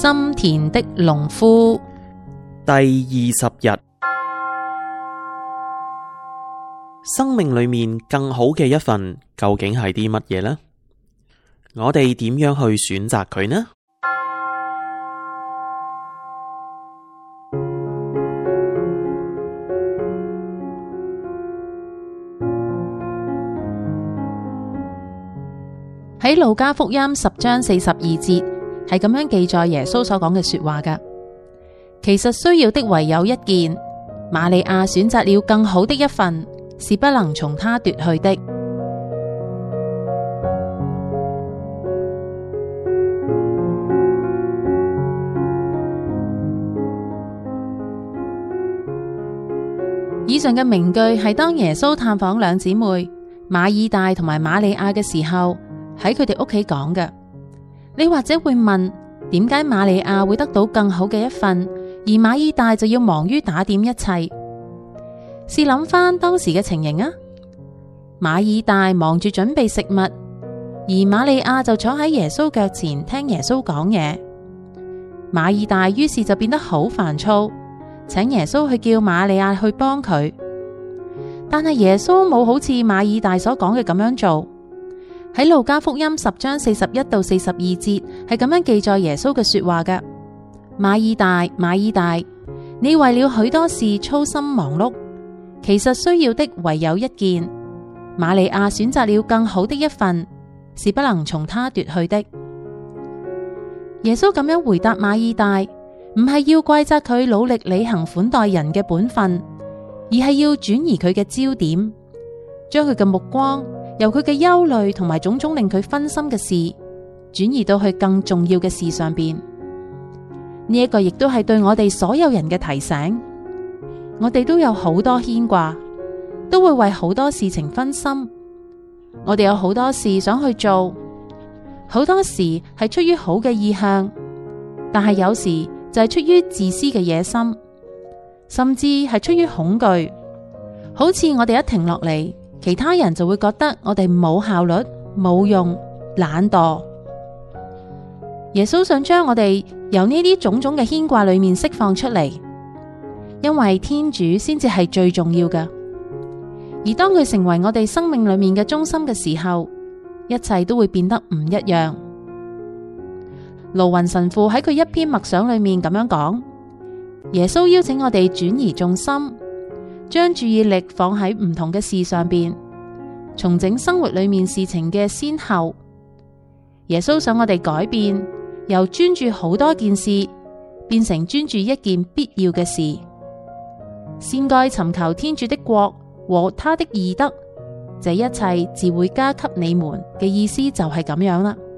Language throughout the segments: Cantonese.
心田的農夫第20日，生命裏面更好嘅一份究竟係啲乜嘢呢？我哋點樣去選擇佢呢？ 喺路加福音10章42節係咁樣記載耶穌所講嘅說話㗎。其實需要的唯有一件，瑪利亞選擇了更好的一份，是不能從他奪去的。以上嘅名句係當耶穌探訪兩姊妹馬爾大同埋瑪利亞嘅時候，喺佢哋屋企講嘅。你或者會問，點解瑪利亞會得到更好嘅一份，而馬爾大就要忙於打點一切？試諗翻當時嘅情形啊，馬爾大忙住準備食物，而瑪利亞就坐喺耶穌腳前聽耶穌講嘢。馬爾大於是就變得好煩躁，請耶穌去叫瑪利亞去幫佢。但係耶穌冇好似馬爾大所講嘅咁樣做。喺路加福音10章41到42節係咁樣記載耶穌嘅說話嘅。馬爾大，馬爾大，你為了許多事操心忙碌，其實需要的唯有一件，瑪利亞選擇了更好的一份，是不能從他奪去的。耶穌咁樣回答馬爾大，唔係要怪責佢努力履行款待人嘅本分，而係要轉移佢嘅焦點，將佢嘅目光由佢嘅憂慮同埋種種令佢分心嘅事，轉移到去更重要嘅事上邊。呢一個亦都係對我哋所有人嘅提醒。我哋都有好多牽掛，都會為好多事情分心。我哋有好多事想去做，好多時係出於好嘅意向，但係有時就係出於自私嘅野心，甚至係出於恐懼。好似我哋一停落嚟，其他人就會覺得我哋冇效率、冇用、懶惰。耶穌想將我哋由呢啲種種嘅牽掛裏面釋放出嚟，因為天主先至係最重要嘅。而當佢成為我哋生命裏面嘅中心嘅時候，一切都會變得唔一樣。盧雲神父喺佢一篇默想裏面咁樣講：耶穌邀請我哋轉移重心，將注意力放喺唔同嘅事上邊，重整生活裏面事情嘅先後。耶穌想我哋改變，由專注好多件事，變成專注一件必要嘅事。先該尋求天主的國和他的義德，這一切自會加給你們嘅意思就係咁樣啦。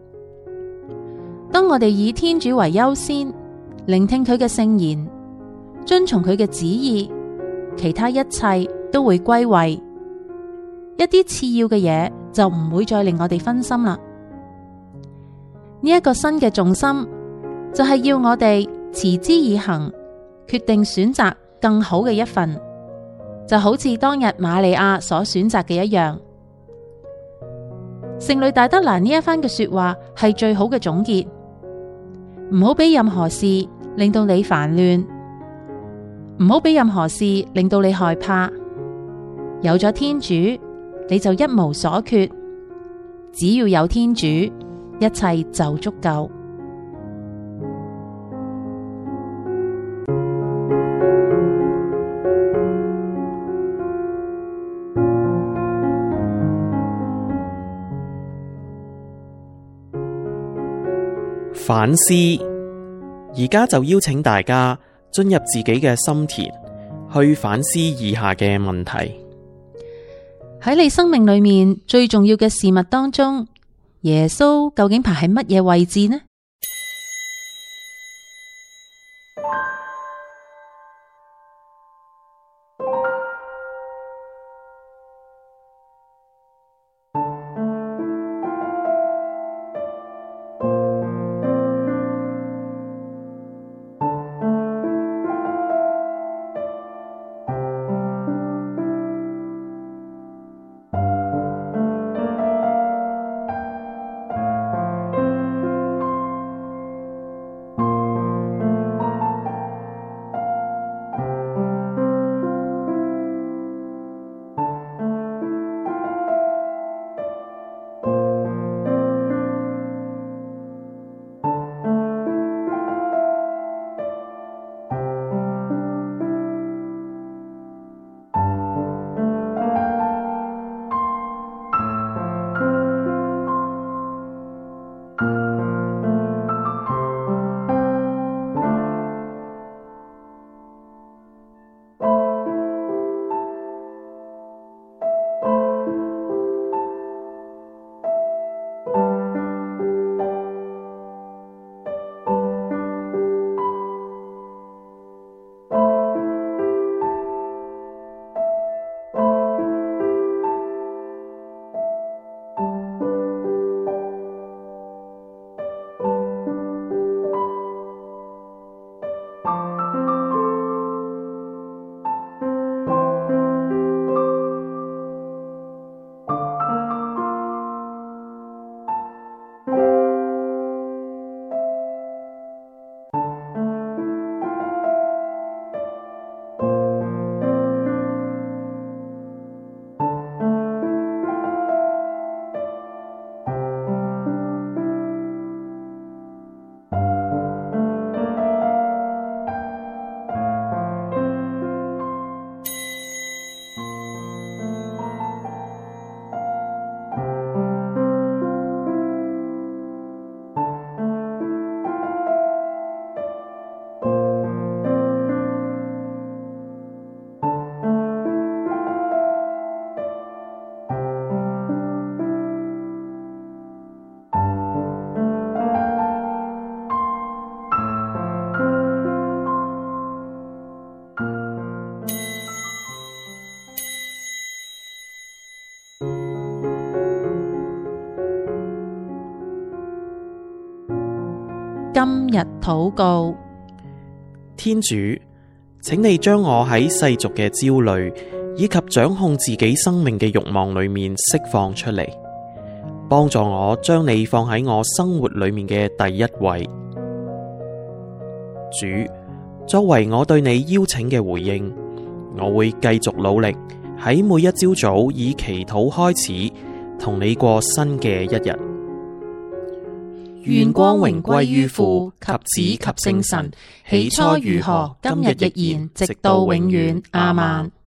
當我哋以天主為優先，聆聽佢嘅聖言，遵從佢嘅旨意，其他一切都會歸位，一啲次要嘅嘢就唔會再令我哋分心啦。呢一個新嘅重心就係要我哋持之以恆，決定選擇更好嘅一份，就好似當日瑪利亞所選擇嘅一樣。聖女大德蘭呢一番嘅說話係最好嘅總結。唔好俾任何事令到你煩亂，唔好俾任何事令到你害怕。有咗天主，你就一無所缺。只要有天主，一切就足夠。 反思，而家就邀請大家進入自己嘅心田，去反思以下嘅問題。 喺你生命裏面最重要嘅事物當中，耶穌究竟排喺乜嘢位置呢？ 今日禱告。 天主，請你將我喺世俗嘅焦慮以及掌控自己生命嘅慾望裏面釋放出嚟，幫助我將你放喺我生活裏面嘅第一位。主，作為我對你邀請嘅回應，我會繼續努力喺每一朝早以祈禱開始，同你過新嘅一日。 願光榮歸於父及子及聖神，起初如何，今日亦然，直到永遠。阿們。